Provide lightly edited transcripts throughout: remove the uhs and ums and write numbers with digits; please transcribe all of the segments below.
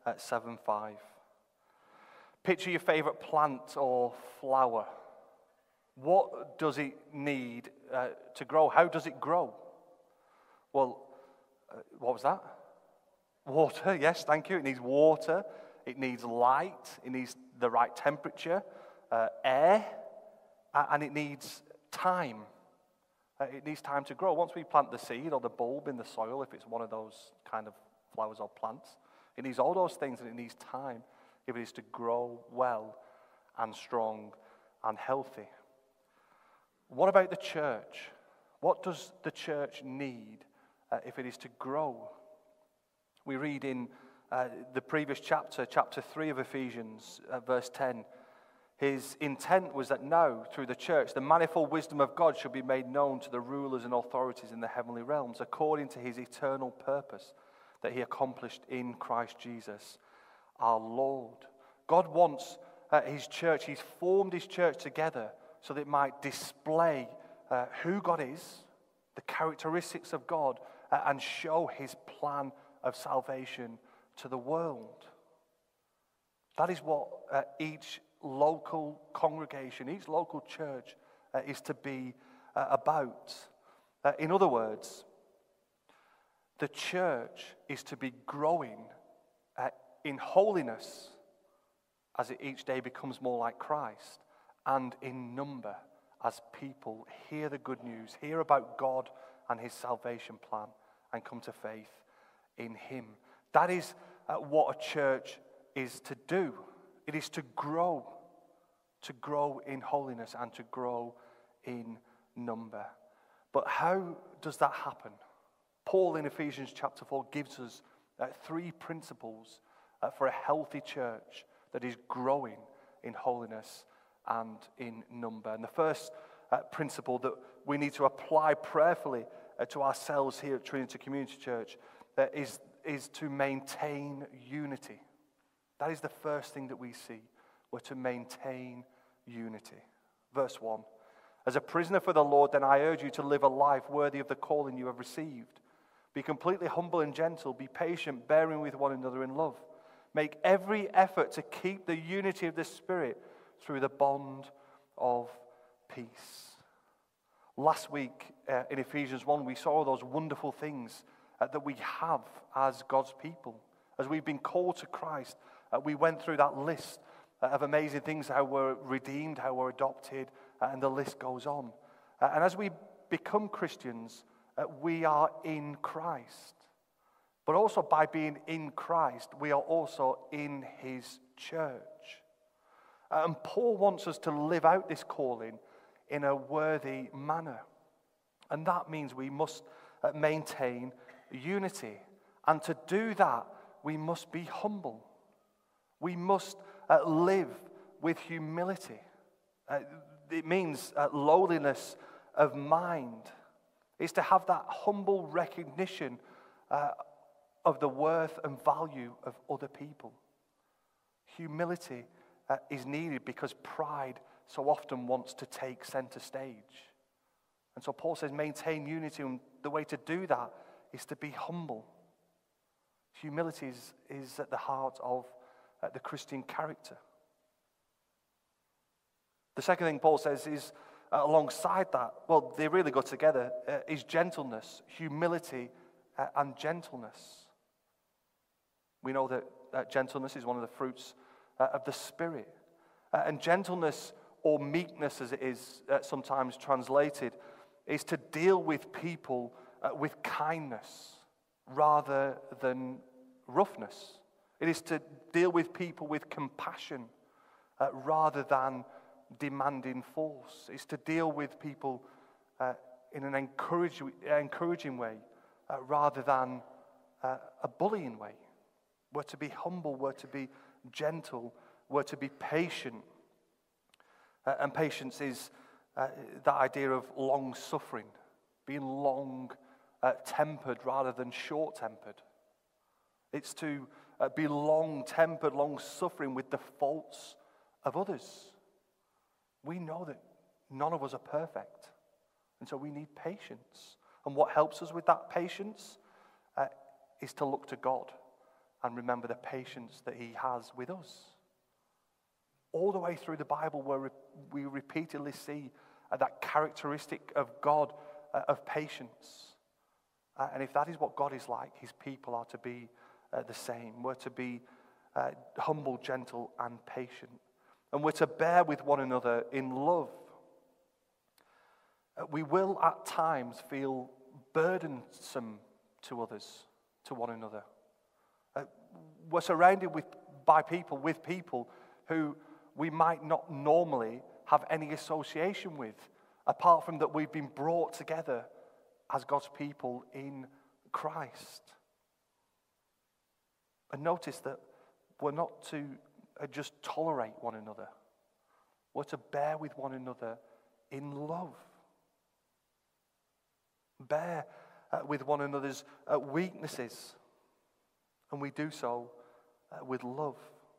at 7:5. Picture your favorite plant or flower. What does it need to grow? How does it grow? Well, what was that? Water, yes, thank you. It needs water, it needs light, it needs the right temperature, air, and it needs time. It needs time to grow. Once we plant the seed or the bulb in the soil, if it's one of those kind of flowers or plants, it needs all those things, and it needs time if it is to grow well and strong and healthy. What about the church? What does the church need if it is to grow? We read in the previous chapter 3 of Ephesians, verse 10, his intent was that now, through the church, the manifold wisdom of God should be made known to the rulers and authorities in the heavenly realms, according to his eternal purpose that he accomplished in Christ Jesus, our Lord. God wants his church, he's formed his church together so that it might display who God is, the characteristics of God, and show his plan of salvation to the world. That is what each local congregation, each local church is to be about. In other words, the church is to be growing in holiness as it each day becomes more like Christ, and in number as people hear the good news, hear about God and his salvation plan, and come to faith in him. That is what a church is to do. It is to grow in holiness and to grow in number. But how does that happen? Paul in Ephesians chapter 4 gives us 3 principles for a healthy church that is growing in holiness and in number. And the first principle that we need to apply prayerfully to ourselves here at Trinity Community Church is to maintain unity. That is the first thing that we see. We're to maintain unity. Verse 1. As a prisoner for the Lord, then I urge you to live a life worthy of the calling you have received. Be completely humble and gentle. Be patient, bearing with one another in love. Make every effort to keep the unity of the Spirit through the bond of peace. Last week in Ephesians 1, we saw those wonderful things that we have as God's people. As we've been called to Christ, we went through that list of amazing things, how we're redeemed, how we're adopted, and the list goes on. And as we become Christians, we are in Christ. But also by being in Christ, we are also in his church. And Paul wants us to live out this calling in a worthy manner. And that means we must maintain unity. And to do that, we must be humble. We must live with humility. It means lowliness of mind. It's to have that humble recognition of the worth and value of other people. Humility is needed because pride so often wants to take center stage. And so Paul says maintain unity, and the way to do that is to be humble. Humility is at the heart of the Christian character. The second thing Paul says is alongside that, well, they really go together, is gentleness, humility, and gentleness. We know that gentleness is one of the fruits of the Spirit. And gentleness, or meekness as it is sometimes translated, is to deal with people with kindness rather than roughness. It is to deal with people with compassion rather than demanding force. It's to deal with people in an encouraging way rather than a bullying way. We're to be humble, we're to be gentle, we're to be patient. And patience is that idea of long-suffering, being long-tempered rather than short-tempered. It's to be long-tempered, long-suffering with the faults of others. We know that none of us are perfect, and so we need patience. And what helps us with that patience is to look to God and remember the patience that he has with us. All the way through the Bible, where we repeatedly see that characteristic of God, of patience. And if that is what God is like, his people are to be the same. We're to be humble, gentle, and patient. And we're to bear with one another in love. We will at times feel burdensome to others, to one another. We're surrounded by people, with people who we might not normally have any association with, apart from that we've been brought together as God's people in Christ. And notice that we're not to just tolerate one another. We're to bear with one another in love. Bear with one another's weaknesses. And we do so with love.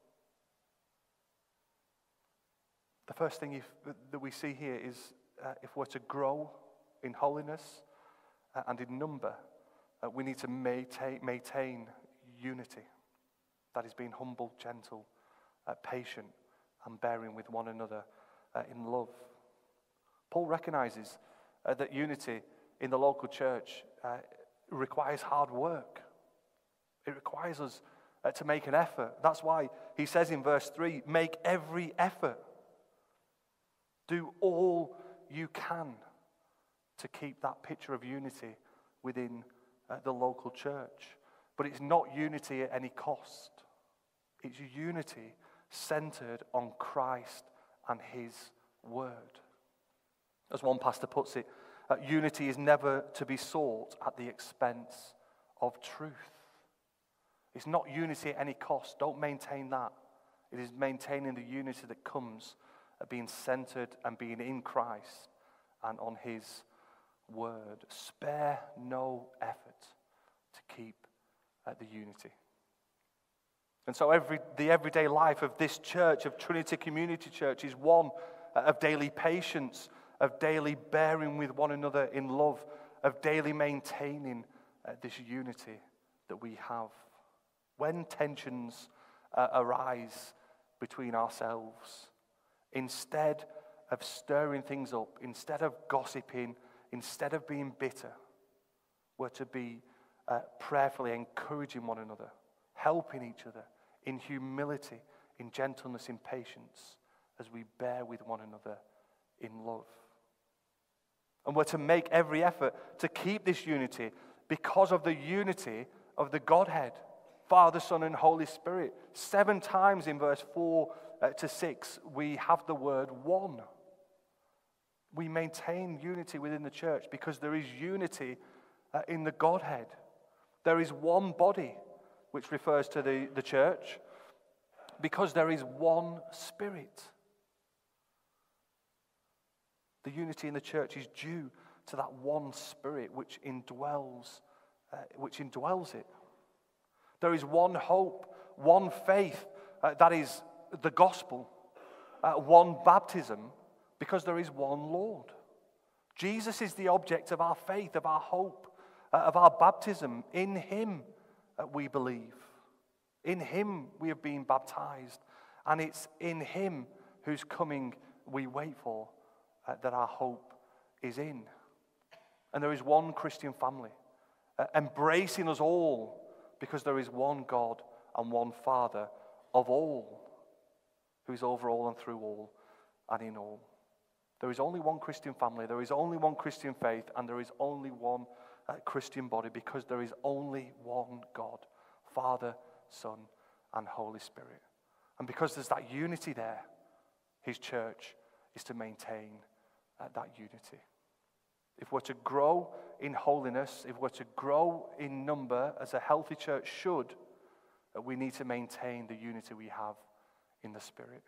The first thing that we see here is if we're to grow in holiness and in number, we need to maintain unity. That is being humble, gentle, patient, and bearing with one another in love. Paul recognizes that unity in the local church requires hard work. It requires us to make an effort. That's why he says in verse 3, make every effort. Do all you can to keep that picture of unity within the local church. But it's not unity at any cost. It's unity centered on Christ and his word. As one pastor puts it, unity is never to be sought at the expense of truth. It's not unity at any cost. Don't maintain that. It is maintaining the unity that comes at being centered and being in Christ and on his word. Spare no effort to keep the unity. And so the everyday life of this church, of Trinity Community Church, is one of daily patience, of daily bearing with one another in love, of daily maintaining this unity that we have. When tensions arise between ourselves, instead of stirring things up, instead of gossiping, instead of being bitter, we're to be prayerfully encouraging one another, helping each other in humility, in gentleness, in patience, as we bear with one another in love. And we're to make every effort to keep this unity because of the unity of the Godhead, Father, Son, and Holy Spirit. 7 times in verse 4 to 6, we have the word one. We maintain unity within the church because there is unity in the Godhead. There is one body, which refers to the church, because there is one Spirit. The unity in the church is due to that one Spirit which indwells it. There is one hope, one faith, that is the gospel, one baptism, because there is one Lord. Jesus is the object of our faith, of our hope, of our baptism. In him we believe. In him we have been baptized. And it's in him whose coming we wait for that our hope is in. And there is one Christian family embracing us all, because there is one God and one Father of all, who is over all and through all and in all. There is only one Christian family, there is only one Christian faith, and there is only one Christian body, because there is only one God, Father, Son, and Holy Spirit. And because there's that unity there, his church is to maintain that unity. If we're to grow in holiness, if we're to grow in number, as a healthy church should, we need to maintain the unity we have in the Spirit.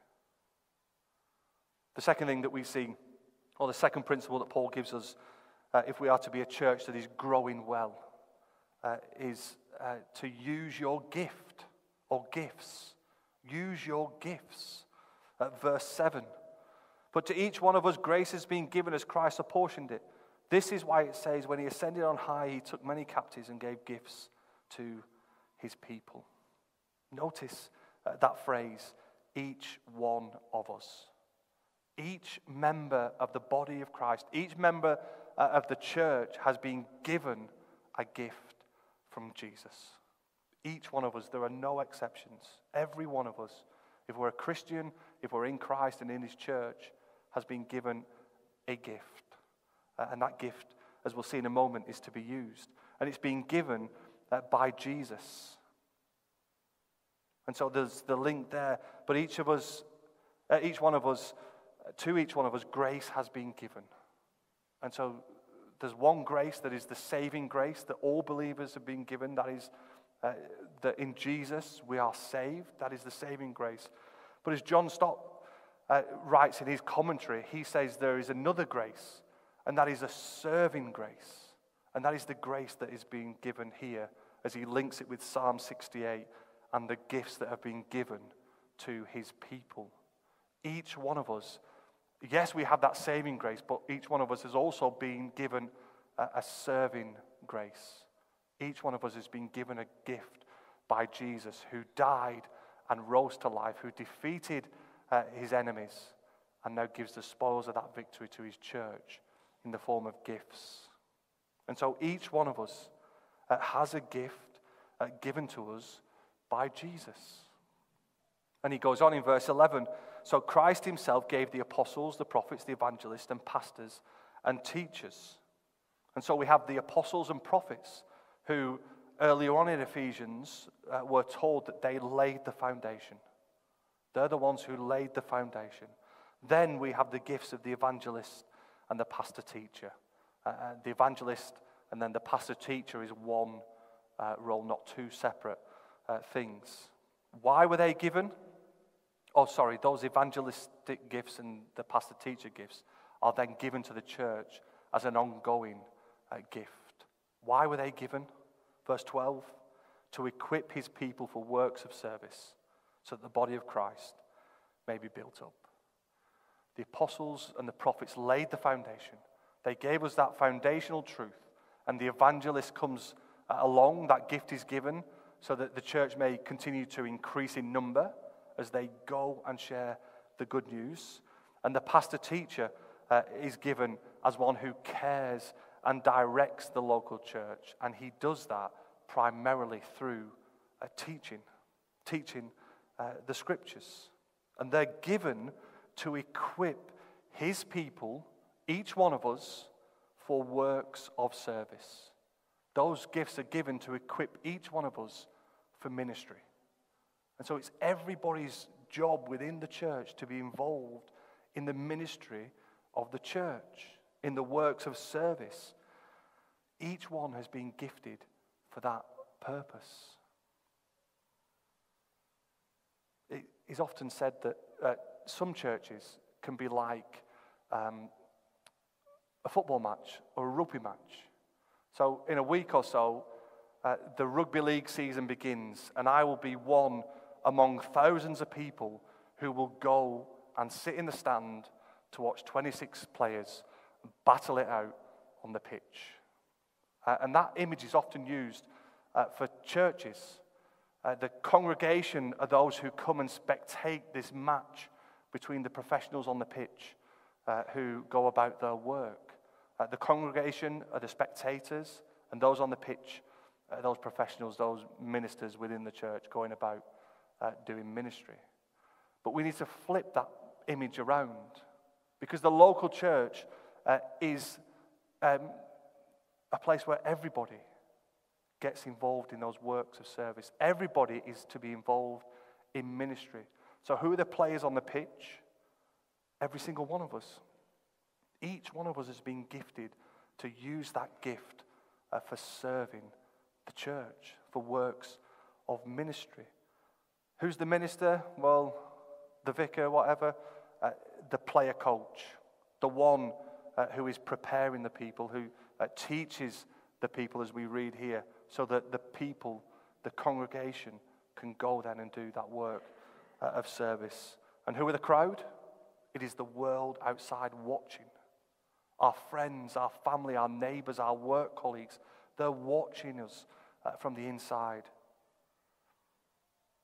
The second thing that we see, or the second principle that Paul gives us, if we are to be a church that is growing well, is to use your gift or gifts. Use your gifts. Verse 7. But to each one of us grace has been given as Christ apportioned it. This is why it says, when he ascended on high, he took many captives and gave gifts to his people. Notice that phrase, each one of us. Each member of the body of Christ, each member of the church has been given a gift from Jesus. Each one of us, there are no exceptions. Every one of us, if we're a Christian, if we're in Christ and in his church, has been given a gift. And that gift, as we'll see in a moment, is to be used. And it's being given by Jesus. And so there's the link there. But to each one of us, grace has been given. And so there's one grace that is the saving grace that all believers have been given. That is that in Jesus we are saved. That is the saving grace. But as John Stott writes in his commentary, he says there is another grace, and that is a serving grace. And that is the grace that is being given here as he links it with Psalm 68 and the gifts that have been given to his people. Each one of us, yes, we have that saving grace, but each one of us has also been given a serving grace. Each one of us has been given a gift by Jesus, who died and rose to life, who defeated his enemies, and now gives the spoils of that victory to his church in the form of gifts. And so each one of us has a gift given to us by Jesus. And he goes on in verse 11, so Christ himself gave the apostles, the prophets, the evangelists, and pastors, and teachers. And so we have the apostles and prophets who earlier on in Ephesians were told that they laid the foundation. They're the ones who laid the foundation. Then we have the gifts of the evangelist and the pastor-teacher. The evangelist and then the pastor-teacher is one role, not two separate things. Why were they given? Those evangelistic gifts and the pastor-teacher gifts are then given to the church as an ongoing gift. Why were they given? Verse 12, to equip his people for works of service, so that the body of Christ may be built up. The apostles and the prophets laid the foundation. They gave us that foundational truth, and the evangelist comes along, that gift is given, so that the church may continue to increase in number as they go and share the good news. And the pastor-teacher is given as one who cares and directs the local church, and he does that primarily through teaching the scriptures. And they're given to equip his people, each one of us, for works of service. Those gifts are given to equip each one of us for ministry. And so it's everybody's job within the church to be involved in the ministry of the church, in the works of service. Each one has been gifted for that purpose. It is often said that some churches can be like a football match or a rugby match. So in a week or so, the rugby league season begins, and I will be one among thousands of people who will go and sit in the stand to watch 26 players battle it out on the pitch. And that image is often used for churches. The congregation are those who come and spectate this match between the professionals on the pitch who go about their work. The congregation are the spectators, and those on the pitch, those professionals, those ministers within the church going about doing ministry. But we need to flip that image around, because the local church is a place where everybody gets involved in those works of service. Everybody is to be involved in ministry. So who are the players on the pitch? Every single one of us. Each one of us has been gifted to use that gift for serving the church, for works of ministry. Who's the minister? Well, the vicar, whatever. The player coach, the one who is preparing the people, who teaches the people, as we read here, so that the people, the congregation, can go then and do that work of service. And who are the crowd? It is the world outside watching. Our friends, our family, our neighbors, our work colleagues, they're watching us from the inside.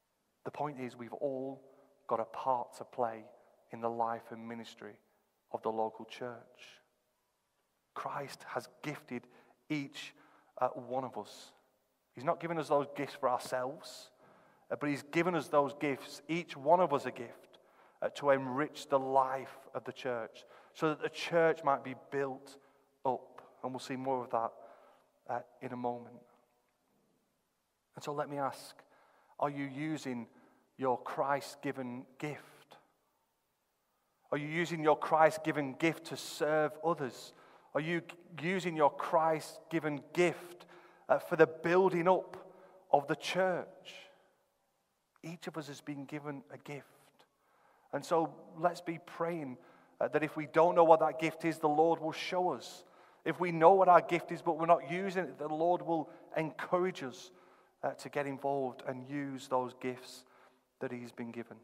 The point is, we've all got a part to play in the life and ministry of the local church. Christ has gifted each one of us. He's not given us those gifts for ourselves, but he's given us those gifts, each one of us a gift, to enrich the life of the church, so that the church might be built up. And we'll see more of that in a moment. And so let me ask, are you using your Christ-given gift? Are you using your Christ-given gift to serve others? Are you using your Christ-given gift for the building up of the church? Each of us has been given a gift. And so let's be praying that if we don't know what that gift is, the Lord will show us. If we know what our gift is but we're not using it, the Lord will encourage us to get involved and use those gifts that he's been given.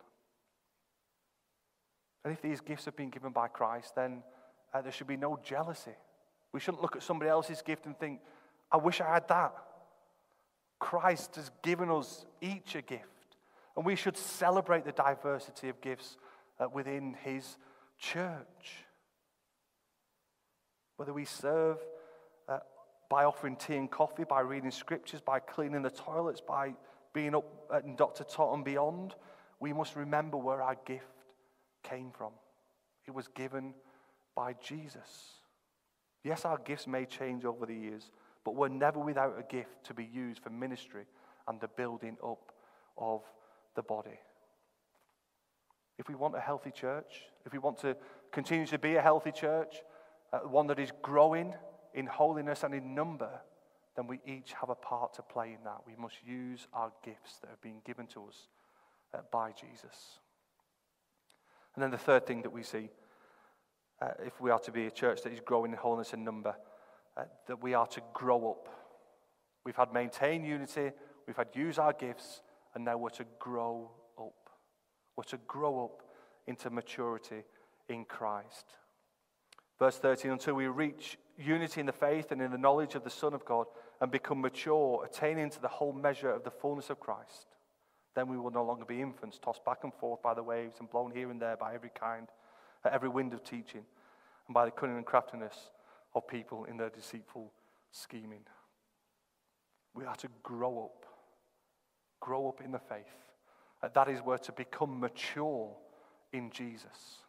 And if these gifts have been given by Christ, then there should be no jealousy. We shouldn't look at somebody else's gift and think, I wish I had that. Christ has given us each a gift. And we should celebrate the diversity of gifts within his church. Whether we serve by offering tea and coffee, by reading scriptures, by cleaning the toilets, by being up at Dr. Tot and beyond, we must remember where our gift came from. It was given by Jesus. Yes, our gifts may change over the years, but we're never without a gift to be used for ministry and the building up of the body. If we want a healthy church, if we want to continue to be a healthy church, one that is growing in holiness and in number, then we each have a part to play in that. We must use our gifts that have been given to us by Jesus. And then the third thing that we see, if we are to be a church that is growing in holiness and number, that we are to grow up. We've had maintain unity, we've had use our gifts, and now we're to grow up. We're to grow up into maturity in Christ. Verse 13, until we reach unity in the faith and in the knowledge of the Son of God and become mature, attaining to the whole measure of the fullness of Christ. Then we will no longer be infants, tossed back and forth by the waves and blown here and there by every wind of teaching, and by the cunning and craftiness of people in their deceitful scheming. We are to grow up in the faith. That is where to become mature in Jesus.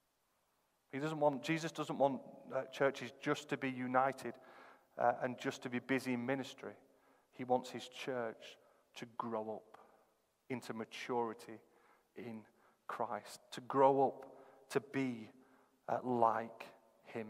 Jesus doesn't want churches just to be united and just to be busy in ministry. He wants his church to grow up into maturity in Christ, to grow up to be like him.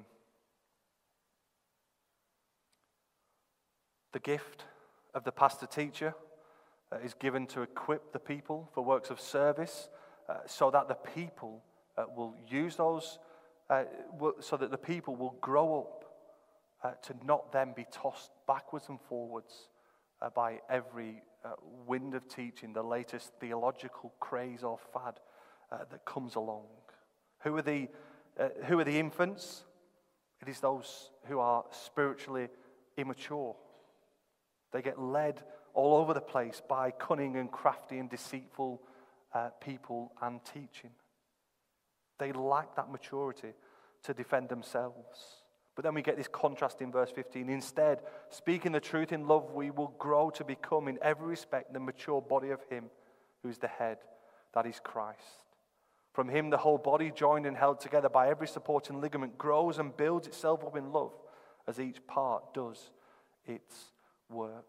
The gift of the pastor-teacher is given to equip the people for works of service so that the people will use those, so that the people will grow up to not then be tossed backwards and forwards by every wind of teaching, the latest theological craze or fad that comes along. Who are the infants? It is those who are spiritually immature. They get led all over the place by cunning and crafty and deceitful people and teaching. They lack that maturity to defend themselves. But then we get this contrast in verse 15. Instead, speaking the truth in love, we will grow to become in every respect the mature body of him who is the head, that is Christ. From him the whole body, joined and held together by every supporting ligament, grows and builds itself up in love as each part does its work.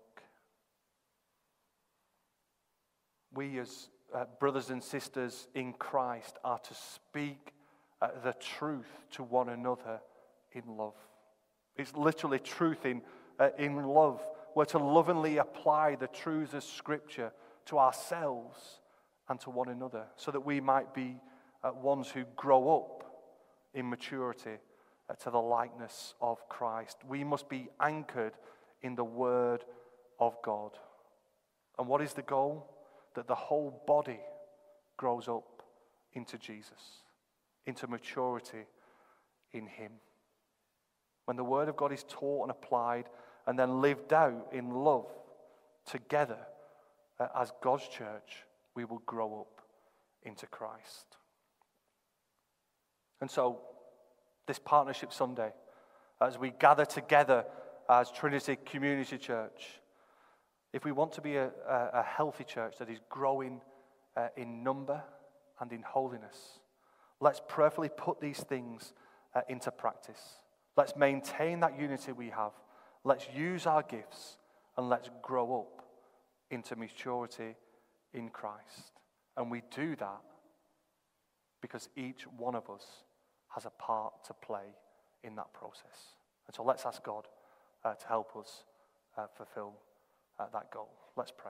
We as brothers and sisters in Christ are to speak the truth to one another in love. It's literally truth in love. We're to lovingly apply the truths of Scripture to ourselves and to one another so that we might be ones who grow up in maturity to the likeness of Christ. We must be anchored in the Word of God. And what is the goal? That the whole body grows up into Jesus, into maturity in him. When the Word of God is taught and applied and then lived out in love together as God's church, we will grow up into Christ. And so, this Partnership Sunday, as we gather together as Trinity Community Church, if we want to be a healthy church that is growing in number and in holiness, let's prayerfully put these things into practice. Let's maintain that unity we have. Let's use our gifts, and let's grow up into maturity in Christ. And we do that because each one of us has a part to play in that process. And so let's ask God to help us fulfill that goal. Let's pray.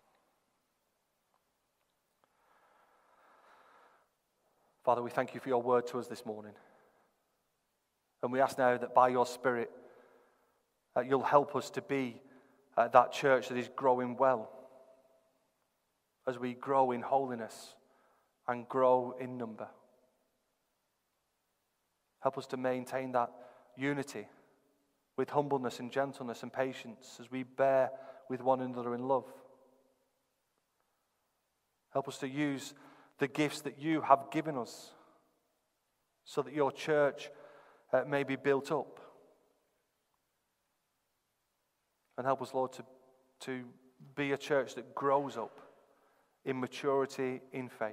Father, we thank you for your word to us this morning. And we ask now that by your Spirit, you'll help us to be that church that is growing well, as we grow in holiness and grow in number. Help us to maintain that unity with humbleness and gentleness and patience as we bear with one another in love. Help us to use the gifts that you have given us so that your church may be built up. And help us, Lord, to be a church that grows up in maturity in faith.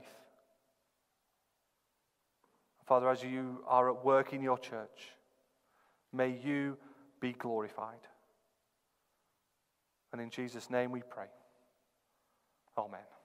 Father, as you are at work in your church, may you be glorified. And in Jesus' name we pray. Amen.